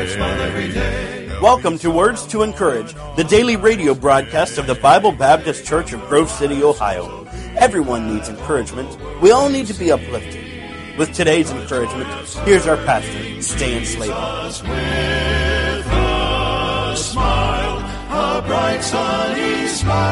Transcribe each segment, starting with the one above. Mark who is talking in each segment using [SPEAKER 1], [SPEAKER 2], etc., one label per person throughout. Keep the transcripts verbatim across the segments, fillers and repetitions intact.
[SPEAKER 1] Welcome to Words to Encourage, the daily radio broadcast of the Bible Baptist Church of Grove City, Ohio. Everyone needs encouragement. We all need to be uplifted. With today's encouragement, here's our pastor, Stan Slabaugh.
[SPEAKER 2] With a smile, a bright sunny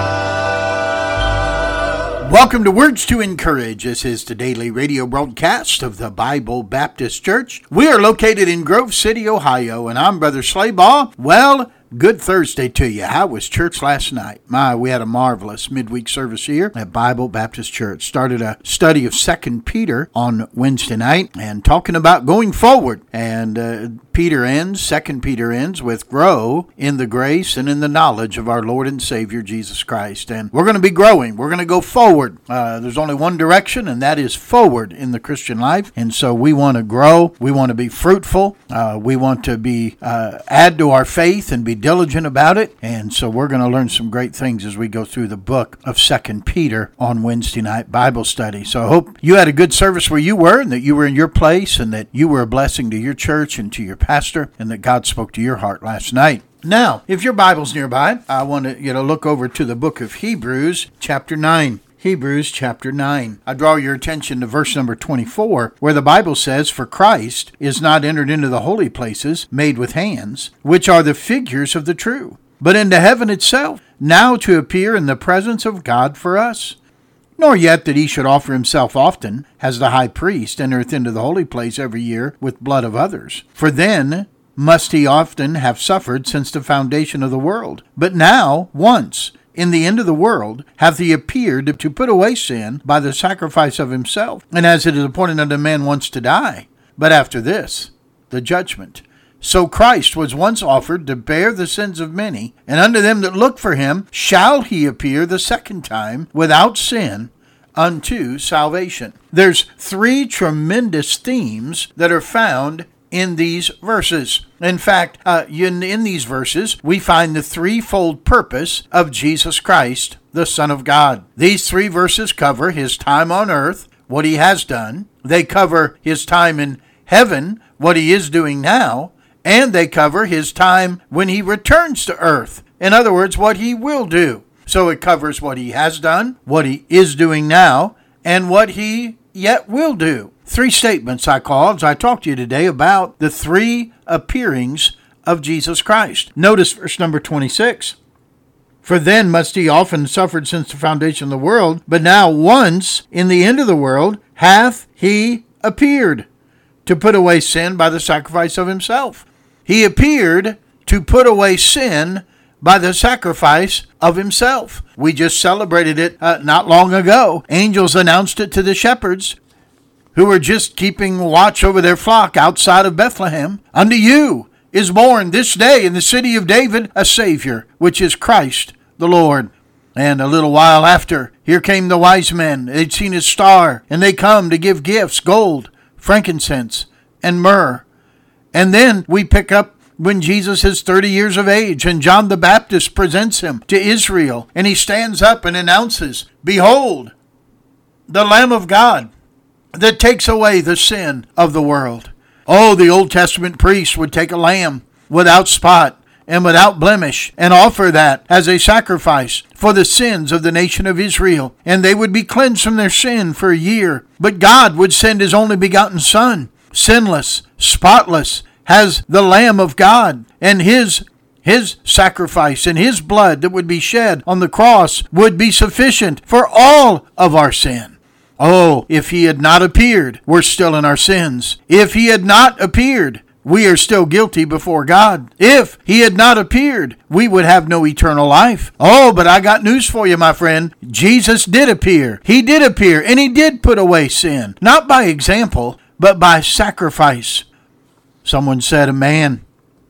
[SPEAKER 2] smile.
[SPEAKER 3] Welcome to Words to Encourage. This is the daily radio broadcast of the Bible Baptist Church. We are located in Grove City, Ohio, and I'm Brother Slabaugh. Well, good Thursday to you. How was church last night? My, we had a marvelous midweek service here at Bible Baptist Church. Started a study of Second Peter on Wednesday night and talking about going forward. And uh, Peter ends, Second Peter ends with grow in the grace and in the knowledge of our Lord and Savior Jesus Christ. And we're going to be growing. We're going to go forward. Uh, there's only one direction, and that is forward in the Christian life. And so we want to grow. We want to be fruitful. Uh, we want to be uh, add to our faith and be diligent about it. And so we're going to learn some great things as we go through the book of Second Peter on Wednesday night Bible study. So I hope you had a good service where you were, and that you were in your place, and that you were a blessing to your church and to your pastor, and that God spoke to your heart last night. Now, if your Bible's nearby, I want to you know look over to the book of Hebrews, chapter nine. Hebrews chapter nine. I draw your attention to verse number twenty-four, where the Bible says, "For Christ is not entered into the holy places made with hands, which are the figures of the true, but into heaven itself, now to appear in the presence of God for us. Nor yet that he should offer himself often, as the high priest entereth into the holy place every year with blood of others. For then must he often have suffered since the foundation of the world. But now, once, in the end of the world, hath he appeared to put away sin by the sacrifice of himself. And as it is appointed unto man once to die, but after this, the judgment. So Christ was once offered to bear the sins of many, and unto them that look for him shall he appear the second time without sin unto salvation." There's three tremendous themes that are found in these verses. In fact, uh, in, in these verses, we find the threefold purpose of Jesus Christ, the Son of God. These three verses cover his time on earth, what he has done. They cover his time in heaven, what he is doing now. And they cover his time when he returns to earth. In other words, what he will do. So it covers what he has done, what he is doing now, and what he yet will do. Three statements I call as I talk to you today about the three appearings of Jesus Christ. Notice verse number twenty-six. "For then must he often suffered since the foundation of the world, but now once in the end of the world hath he appeared to put away sin by the sacrifice of himself." He appeared to put away sin by the sacrifice of himself. We just celebrated it uh, not long ago. Angels announced it to the shepherds who were just keeping watch over their flock outside of Bethlehem. "Unto you is born this day in the city of David a Savior, which is Christ the Lord." And a little while after, here came the wise men. They'd seen his star, and they come to give gifts, gold, frankincense, and myrrh. And then we pick up when Jesus is thirty years of age, and John the Baptist presents him to Israel, and he stands up and announces, "Behold, the Lamb of God that takes away the sin of the world." Oh, the Old Testament priests would take a lamb without spot and without blemish and offer that as a sacrifice for the sins of the nation of Israel. And they would be cleansed from their sin for a year. But God would send his only begotten Son, sinless, spotless, as the Lamb of God. And his His sacrifice and his blood that would be shed on the cross would be sufficient for all of our sin. Oh, if he had not appeared, we're still in our sins. If he had not appeared, we are still guilty before God. If he had not appeared, we would have no eternal life. Oh, but I got news for you, my friend. Jesus did appear. He did appear, and he did put away sin. Not by example, but by sacrifice. Someone said a man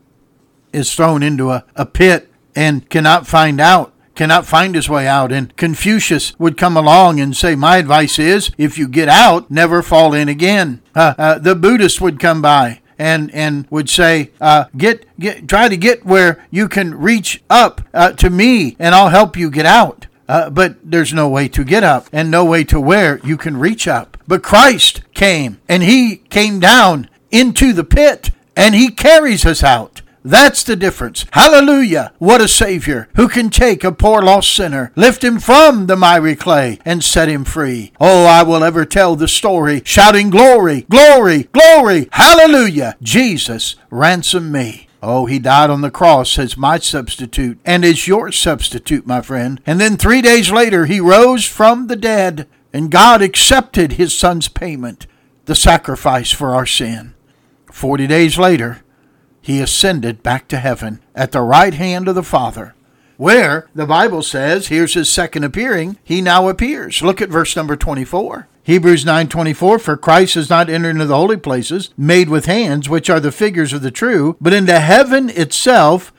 [SPEAKER 3] is thrown into a, a pit and cannot find out. cannot find his way out. And Confucius would come along and say, my advice is, if you get out, never fall in again. Uh, uh, the Buddhist would come by and and would say, uh, get get try to get where you can reach up uh, to me, and I'll help you get out. Uh, but there's no way to get up and no way to where you can reach up. But Christ came, and he came down into the pit, and he carries us out. That's the difference. Hallelujah. What a Savior who can take a poor lost sinner, lift him from the miry clay, and set him free. Oh, I will ever tell the story, shouting glory, glory, glory. Hallelujah. Jesus ransomed me. Oh, he died on the cross as my substitute and as your substitute, my friend. And then three days later, he rose from the dead, and God accepted his son's payment, the sacrifice for our sin. Forty days later, he ascended back to heaven at the right hand of the Father, where the Bible says, here's his second appearing, he now appears. Look at verse number twenty-four. Hebrews nine twenty-four, for Christ has not entered into the holy places made with hands, which are the figures of the true, but into heaven itself,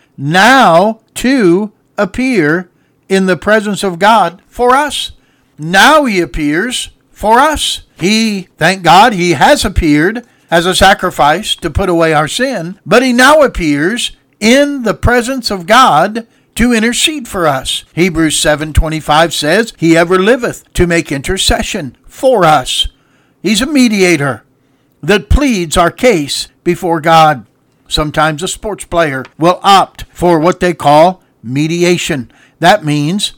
[SPEAKER 3] now to appear in the presence of God for us. Now he appears for us. He, thank God, he has appeared as a sacrifice to put away our sin, but he now appears in the presence of God to intercede for us. Hebrews seven twenty-five says, he ever liveth to make intercession for us. He's a mediator that pleads our case before God. Sometimes a sports player will opt for what they call mediation. That means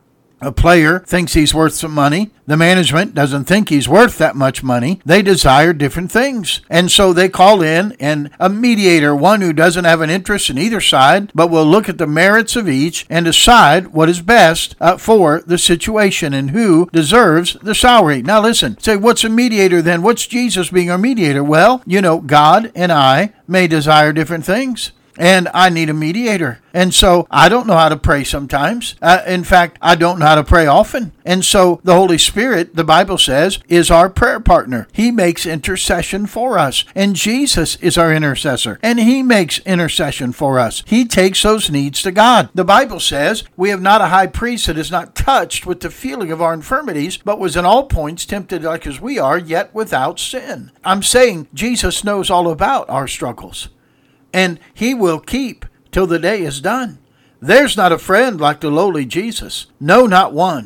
[SPEAKER 3] a player thinks he's worth some money. The management doesn't think he's worth that much money. They desire different things. And so they call in and a mediator, one who doesn't have an interest in either side, but will look at the merits of each and decide what is best uh, for the situation and who deserves the salary. Now listen, say, what's a mediator then? What's Jesus being our mediator? Well, you know, God and I may desire different things. And I need a mediator. And so I don't know how to pray sometimes. Uh, in fact, I don't know how to pray often. And so the Holy Spirit, the Bible says, is our prayer partner. He makes intercession for us. And Jesus is our intercessor. And he makes intercession for us. He takes those needs to God. The Bible says, we have not a high priest that is not touched with the feeling of our infirmities, but was in all points tempted like as we are, yet without sin. I'm saying Jesus knows all about our struggles. And he will keep till the day is done. There's not a friend like the lowly Jesus. No, not one.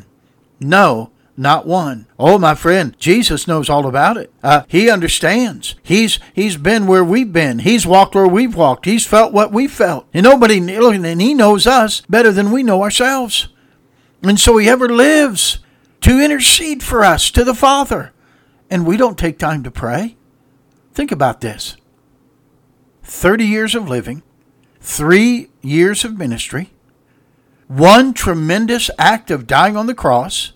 [SPEAKER 3] No, not one. Oh, my friend, Jesus knows all about it. Uh, he understands. He's he's been where we've been. He's walked where we've walked. He's felt what we felt. And nobody, and he knows us better than we know ourselves. And so he ever lives to intercede for us to the Father. And we don't take time to pray. Think about this. thirty years of living, three years of ministry, one tremendous act of dying on the cross,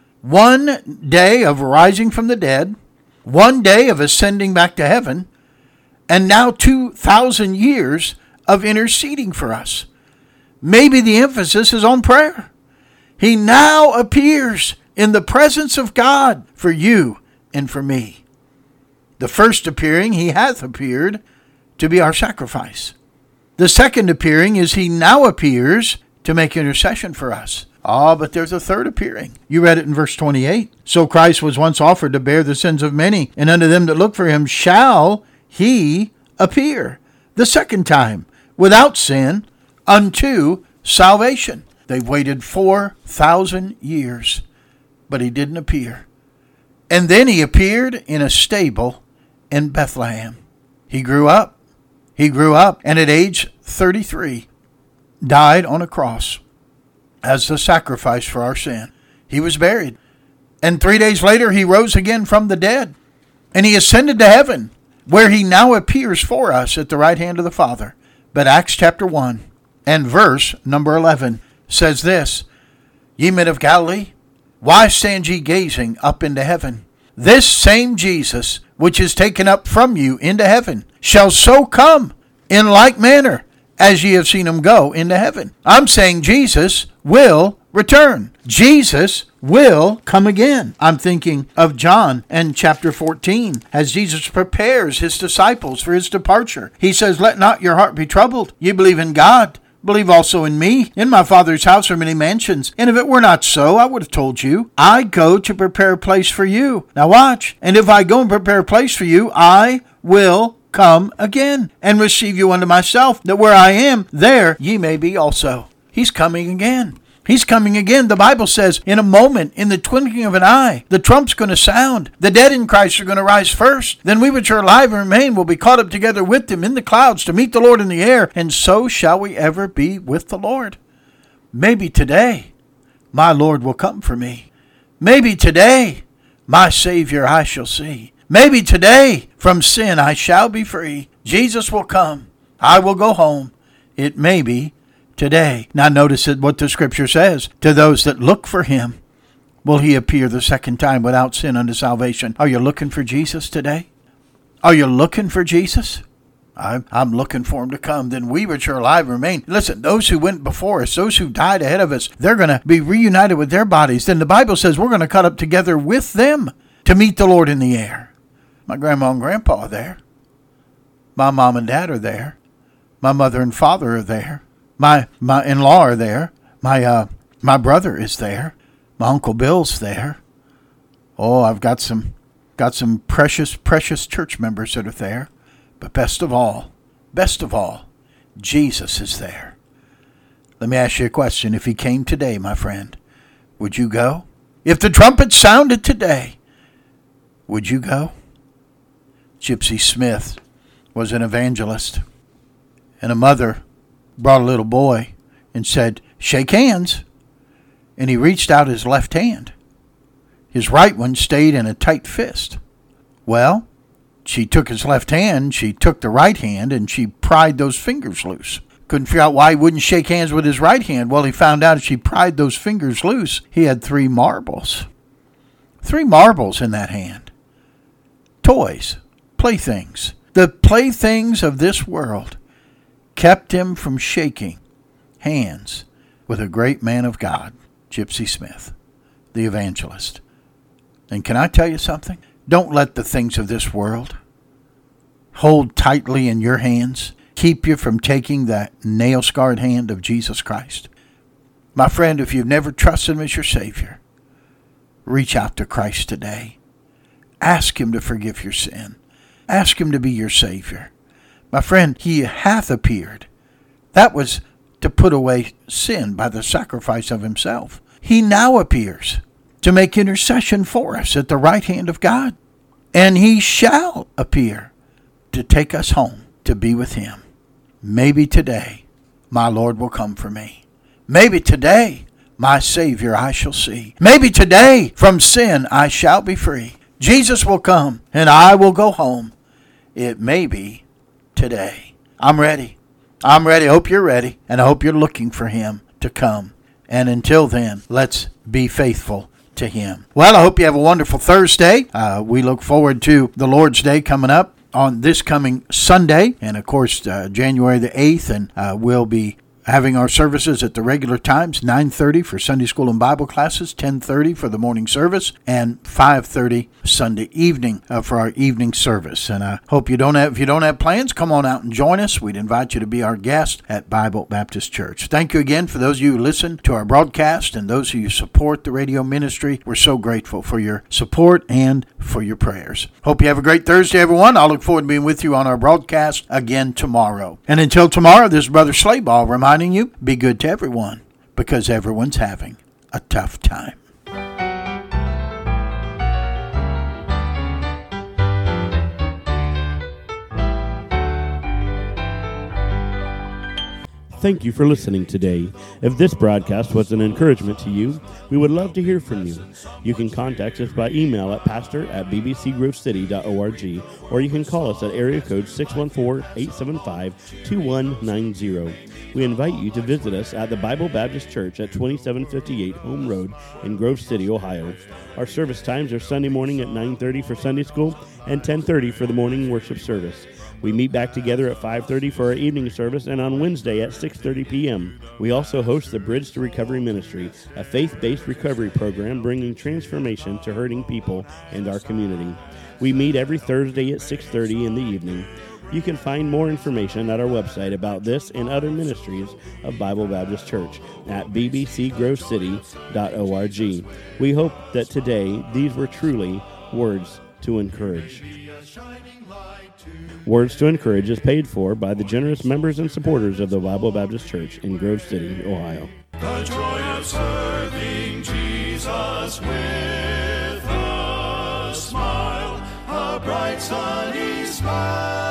[SPEAKER 3] one day of rising from the dead, one day of ascending back to heaven, and now two thousand years of interceding for us. Maybe the emphasis is on prayer. He now appears in the presence of God for you and for me. The first appearing, he hath appeared to be our sacrifice. The second appearing is he now appears to make intercession for us. Ah, but there's a third appearing. You read it in verse twenty-eight. So Christ was once offered to bear the sins of many, and unto them that look for him shall he appear the second time, without sin, unto salvation. They've waited four thousand years, but he didn't appear. And then he appeared in a stable in Bethlehem. He grew up. He grew up, and at age thirty-three, died on a cross as the sacrifice for our sin. He was buried. And three days later, he rose again from the dead. And he ascended to heaven, where he now appears for us at the right hand of the Father. But Acts chapter one and verse number eleven says this, Ye men of Galilee, why stand ye gazing up into heaven? This same Jesus, which is taken up from you into heaven, shall so come in like manner as ye have seen him go into heaven. I'm saying Jesus will return. Jesus will come again. I'm thinking of John and chapter fourteen, as Jesus prepares his disciples for his departure. He says, Let not your heart be troubled. Ye believe in God, believe also in me. In my Father's house are many mansions, and if it were not so, I would have told you. I go to prepare a place for you. Now watch. And if I go and prepare a place for you, I will come again and receive you unto myself, that where I am, there ye may be also. He's coming again. He's coming again. The Bible says in a moment, in the twinkling of an eye, the trump's going to sound. The dead in Christ are going to rise first. Then we which are alive and remain will be caught up together with him in the clouds to meet the Lord in the air, and so shall we ever be with the Lord. Maybe today my Lord will come for me. Maybe today my Savior I shall see. Maybe today from sin I shall be free. Jesus will come. I will go home. It may be today. Now notice what the scripture says. To those that look for him, will he appear the second time without sin unto salvation. Are you looking for Jesus today? Are you looking for Jesus? I'm, I'm looking for him to come. Then we which are alive remain. Listen, those who went before us, those who died ahead of us, they're going to be reunited with their bodies. Then the Bible says we're going to cut up together with them to meet the Lord in the air. My grandma and grandpa are there. My mom and dad are there. My mother and father are there. My my in-law are there. My uh my brother is there. My Uncle Bill's there. Oh, I've got some got some precious, precious church members that are there. But best of all, best of all, Jesus is there. Let me ask you a question. If he came today, my friend, would you go? If the trumpet sounded today, would you go? Gypsy Smith was an evangelist, and a mother brought a little boy and said, shake hands. And he reached out his left hand. His right one stayed in a tight fist. Well, she took his left hand, she took the right hand, and she pried those fingers loose. Couldn't figure out why he wouldn't shake hands with his right hand. Well, he found out if she pried those fingers loose, he had three marbles. Three marbles in that hand. Toys, playthings. The playthings of this world kept him from shaking hands with a great man of God, Gypsy Smith, the evangelist. And can I tell you something? Don't let the things of this world hold tightly in your hands, keep you from taking that nail-scarred hand of Jesus Christ. My friend, if you've never trusted him as your Savior, reach out to Christ today. Ask him to forgive your sin. Ask him to be your Savior. My friend, he hath appeared. That was to put away sin by the sacrifice of himself. He now appears to make intercession for us at the right hand of God. And he shall appear to take us home to be with him. Maybe today my Lord will come for me. Maybe today my Savior I shall see. Maybe today from sin I shall be free. Jesus will come and I will go home. It may be today. I'm ready. I'm ready. I hope you're ready. And I hope you're looking for him to come. And until then, let's be faithful to him. Well, I hope you have a wonderful Thursday. Uh, we look forward to the Lord's Day coming up on this coming Sunday. And of course, uh, January the eighth. And uh, we'll be having our services at the regular times, nine thirty for Sunday school and Bible classes, ten thirty for the morning service, and five thirty Sunday evening uh, for our evening service. And I hope you don't have, if you don't have plans, come on out and join us. We'd invite you to be our guest at Bible Baptist Church. Thank you again for those of you who listen to our broadcast and those of you who support the radio ministry. We're so grateful for your support and for your prayers. Hope you have a great Thursday, everyone. I'll look forward to being with you on our broadcast again tomorrow. And until tomorrow, this is Brother Slayball reminding you, be good to everyone, because everyone's having a tough time.
[SPEAKER 4] Thank you for listening today. If this broadcast was an encouragement to you, we would love to hear from you. You can contact us by email at pastor at b b c grove city dot org, or you can call us at area code six one four, eight seven five, two one nine zero. We invite you to visit us at the Bible Baptist Church at twenty-seven fifty-eight Home Road in Grove City, Ohio. Our service times are Sunday morning at nine thirty for Sunday school and ten thirty for the morning worship service. We meet back together at five thirty for our evening service and on Wednesday at six thirty p.m. We also host the Bridge to Recovery Ministry, a faith-based recovery program bringing transformation to hurting people and our community. We meet every Thursday at six thirty in the evening. You can find more information at our website about this and other ministries of Bible Baptist Church at b b c grove city dot org. We hope that today these were truly words to encourage. Words to Encourage is paid for by the generous members and supporters of the Bible Baptist Church in Grove City, Ohio.
[SPEAKER 2] The joy of serving Jesus with a smile, a bright sunny smile.